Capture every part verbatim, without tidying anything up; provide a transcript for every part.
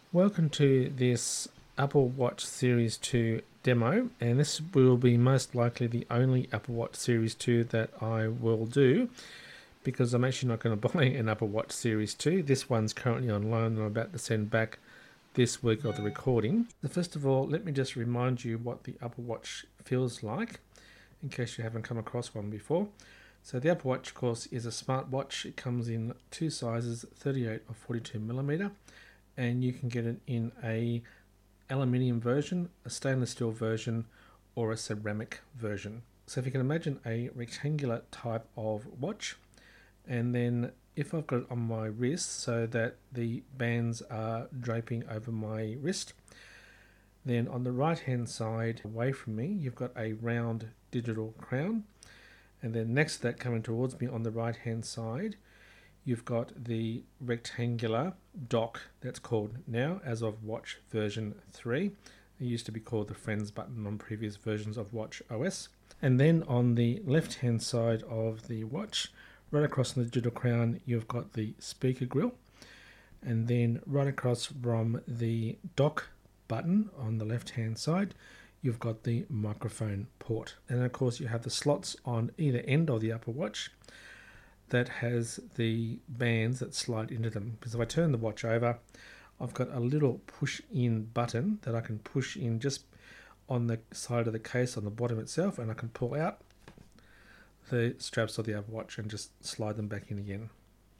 Welcome to this Apple Watch Series two demo, and this will be most likely the only Apple Watch Series two that I will do, because I'm actually not going to buy an Apple Watch Series two. This one's currently on loan and I'm about to send back this week of the recording. So first of all, let me just remind you what the Apple Watch feels like, in case you haven't come across one before. So the Apple Watch, of course, is a smartwatch. It comes in two sizes, thirty-eight or forty-two millimeter. And you can get it in a aluminium version, a stainless steel version, or a ceramic version. So if you can imagine a rectangular type of watch, and then if I've got it on my wrist so that the bands are draping over my wrist, then on the right hand side away from me you've got a round digital crown, and then next to that, coming towards me on the right hand side, you've got the rectangular dock that's called now, as of watch version three. It used to be called the Friends button on previous versions of Watch O S. And then on the left hand side of the watch, right across from the digital crown, you've got the speaker grill. And then right across from the dock button on the left hand side, you've got the microphone port. And of course you have the slots on either end of the Apple Watch that has the bands that slide into them. Because if I turn the watch over, I've got a little push in button that I can push in just on the side of the case on the bottom itself, and I can pull out the straps of the Apple Watch and just slide them back in again,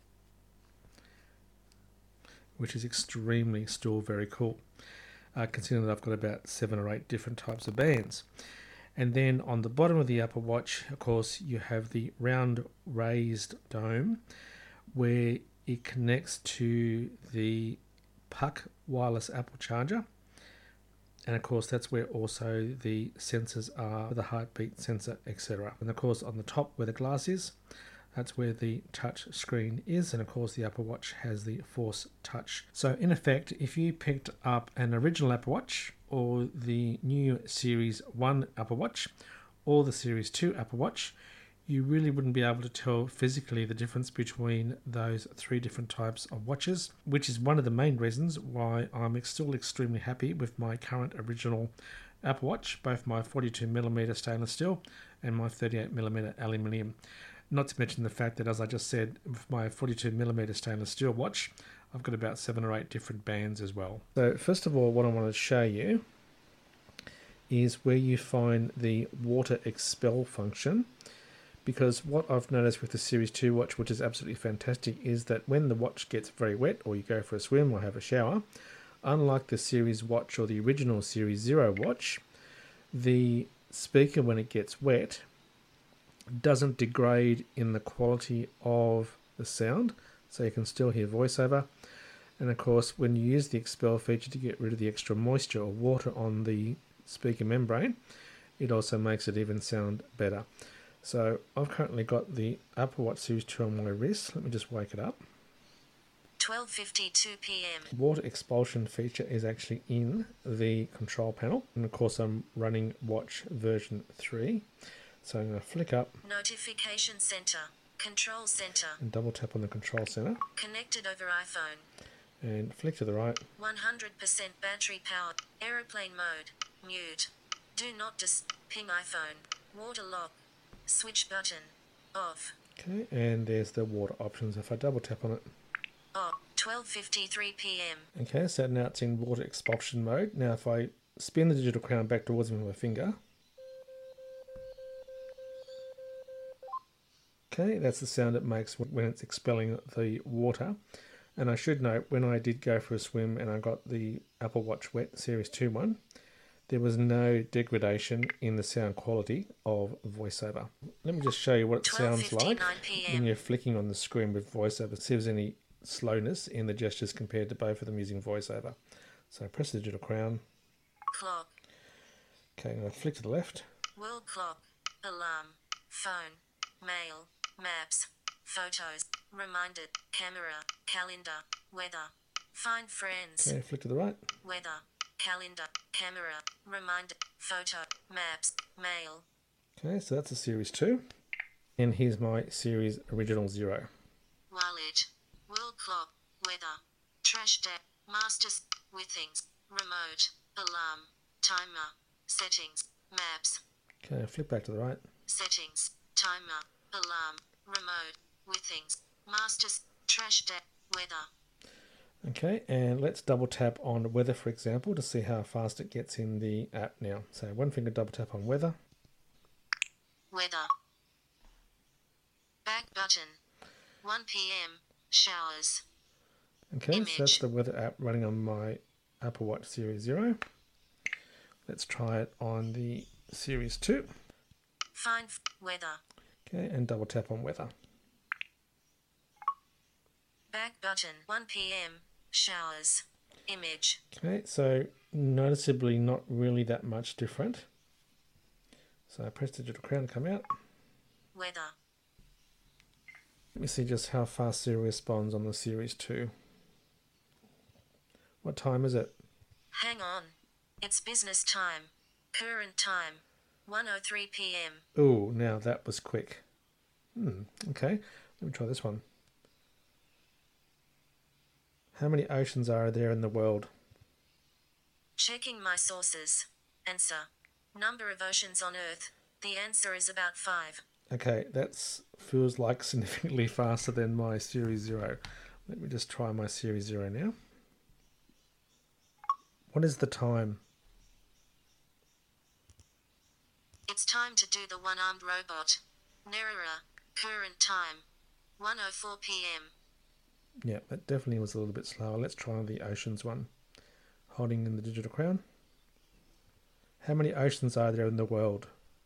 which is extremely still very cool, uh, considering that I've got about seven or eight different types of bands. And then on the bottom of the Apple Watch, of course, you have the round raised dome where it connects to the Puck wireless Apple charger. And of course, that's where also the sensors are, the heartbeat sensor, et cetera. And of course, on the top where the glass is, that's where the touch screen is. And of course, the Apple Watch has the Force Touch. So in effect, if you picked up an original Apple Watch, or the new Series one Apple Watch, or the Series two Apple Watch, you really wouldn't be able to tell physically the difference between those three different types of watches, which is one of the main reasons why I'm still extremely happy with my current original Apple Watch, both my forty-two millimeter stainless steel and my thirty-eight millimeter aluminium. Not to mention the fact that, as I just said, with my forty-two millimeter stainless steel watch, I've got about seven or eight different bands as well. So first of all, what I want to show you is where you find the water expel function, because what I've noticed with the Series two watch, which is absolutely fantastic, is that when the watch gets very wet, or you go for a swim or have a shower, unlike the Series watch or the original Series zero watch, the speaker, when it gets wet, doesn't degrade in the quality of the sound, so you can still hear voiceover. And of course, when you use the expel feature to get rid of the extra moisture or water on the speaker membrane, it also makes it even sound better. So I've currently got the Apple Watch Series two on my wrist. Let me just wake it up. twelve fifty-two p m Water expulsion feature is actually in the control panel, and of course I'm running watch version three. So I'm going to flick up Notification Center, Control Center, and double tap on the control center, connected over iPhone, and flick to the right. one hundred percent battery powered, aeroplane mode, mute, do not dis, ping iPhone, water lock, switch button, off. Okay, and there's the water options. If I double tap on it, off, twelve fifty-three p m Okay, so now it's in water expulsion mode. Now if I spin the digital crown back towards me with my finger, okay, that's the sound it makes when it's expelling the water. And I should note, when I did go for a swim and I got the Apple Watch Wet Series two one, there was no degradation in the sound quality of voiceover. Let me just show you what it sounds like when you're flicking on the screen with voiceover, see if there's any slowness in the gestures compared to both of them using voiceover. So press the digital crown. Clock. Okay, I'm going to flick to the left. World clock, alarm, phone, mail, maps, photos, reminded, camera, calendar, weather, find friends. Okay, flick to the right. Weather, calendar, camera, reminder, photo, maps, mail. Okay, so that's a Series two. And here's my Series Original Zero. Wallet, world clock, weather, trash day, masters, Withings. Remote. Alarm. Timer. Settings. Maps. Okay, flip back to the right. Settings. Timer. Alarm. Remote. Withings. Masters. Trash day. Weather. Okay, and let's double tap on weather, for example, to see how fast it gets in the app now. So one finger double tap on weather. Weather. Back button. one p m. Showers. Okay, Image. so that's the weather app running on my Apple Watch Series Zero. Let's try it on the Series Two. Find weather. Okay, and double tap on weather. Back button. one p m. Showers. Image. Okay, so noticeably not really that much different. So I press digital crown to come out. Weather. Let me see just how fast Siri responds on the Series two. What time is it? Hang on. It's business time. Current time. one oh three p m. Oh, now that was quick. Hmm, okay, let me try this one. How many oceans are there in the world? Checking my sources. Answer. Number of oceans on Earth. The answer is about five. Okay, that feels like significantly faster than my Series Zero. Let me just try my Series Zero now. What is the time? It's time to do the one-armed robot. Nerera. Current time. one oh four p m. Yeah, that definitely was a little bit slower. Let's try the oceans one. Holding in the digital crown. How many oceans are there in the world?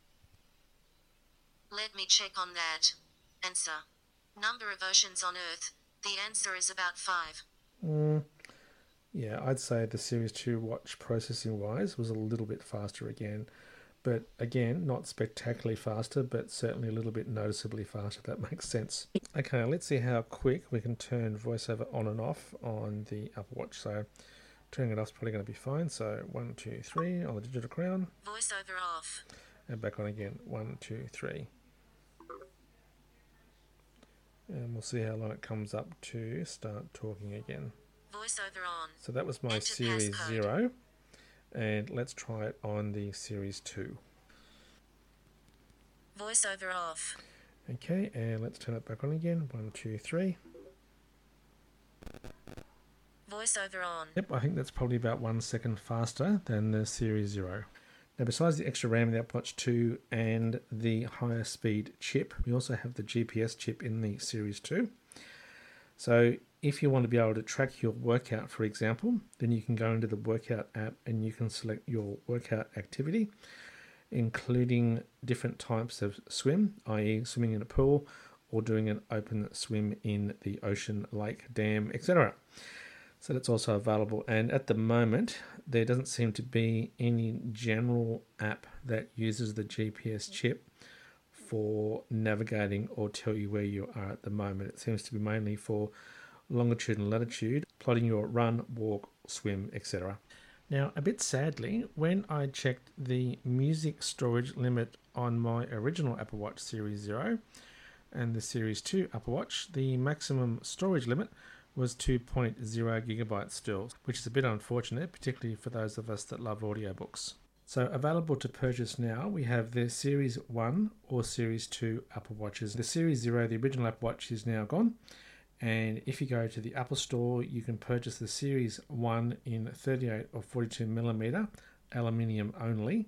Let me check on that. Answer. Number of oceans on Earth. The answer is about five. Mm, yeah, I'd say the Series two watch processing wise was a little bit faster again. But again, not spectacularly faster, but certainly a little bit noticeably faster, if that makes sense. Okay, let's see how quick we can turn VoiceOver on and off on the Apple Watch. So turning it off is probably going to be fine. So one, two, three on the digital crown. VoiceOver off. And back on again. One, two, three. And we'll see how long it comes up to start talking again. VoiceOver on. So that was my Enter Series passcode. Zero. And let's try it on the Series two. VoiceOver off. Okay, and let's turn it back on again. One, two, three. VoiceOver on. Yep, I think that's probably about one second faster than the Series Zero. Now, besides the extra RAM in the Apple Watch two and the higher speed chip, we also have the G P S chip in the Series two. So if you want to be able to track your workout, for example, then you can go into the workout app and you can select your workout activity, including different types of swim, that is swimming in a pool or doing an open swim in the ocean, lake, dam, et cetera. So that's also available. And at the moment, there doesn't seem to be any general app that uses the G P S chip for navigating or tell you where you are at the moment. It seems to be mainly for longitude and latitude, plotting your run, walk, swim, et cetera. Now, a bit sadly, when I checked the music storage limit on my original Apple Watch Series Zero and the Series two Apple Watch, the maximum storage limit was two point zero gigabytes still, which is a bit unfortunate, particularly for those of us that love audiobooks. So available to purchase now, we have the Series one or Series two Apple Watches. The Series Zero, the original Apple Watch, is now gone. And if you go to the Apple Store, you can purchase the Series one in thirty-eight or forty-two millimeter, aluminium only,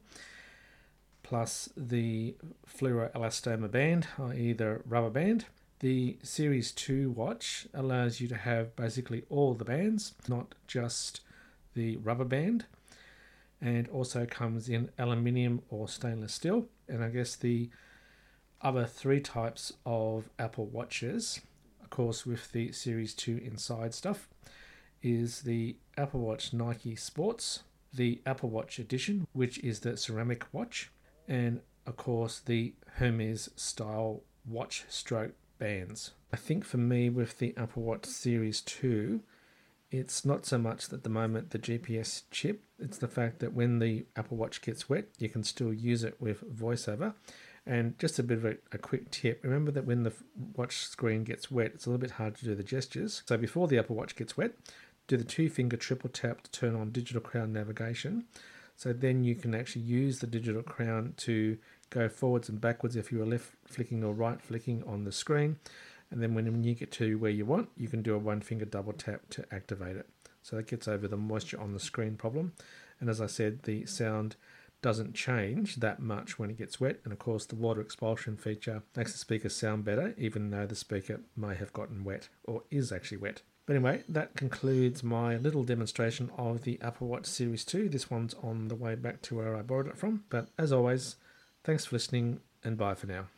plus the fluoroelastomer band, that is the rubber band. The Series two watch allows you to have basically all the bands, not just the rubber band, and also comes in aluminium or stainless steel. And I guess the other three types of Apple Watches, of course with the Series two inside stuff, is the Apple Watch Nike Sports, the Apple Watch Edition, which is the ceramic watch, and of course the Hermes style watch stroke bands. I think for me with the Apple Watch Series two, it's not so much that at the moment the G P S chip, it's the fact that when the Apple Watch gets wet, you can still use it with VoiceOver. And just a bit of a, a quick tip, remember that when the watch screen gets wet, it's a little bit hard to do the gestures. So before the Apple Watch gets wet, do the two finger triple tap to turn on digital crown navigation. So then you can actually use the digital crown to go forwards and backwards if you were left flicking or right flicking on the screen. And then when you get to where you want, you can do a one finger double tap to activate it. So that gets over the moisture on the screen problem. And as I said, the sound doesn't change that much when it gets wet. And of course, the water expulsion feature makes the speaker sound better, even though the speaker may have gotten wet or is actually wet. But anyway, that concludes my little demonstration of the Apple Watch Series two. This one's on the way back to where I borrowed it from. But as always, thanks for listening and bye for now.